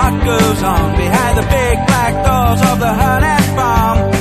what goes on behind the big black doors of the Hunnett farm.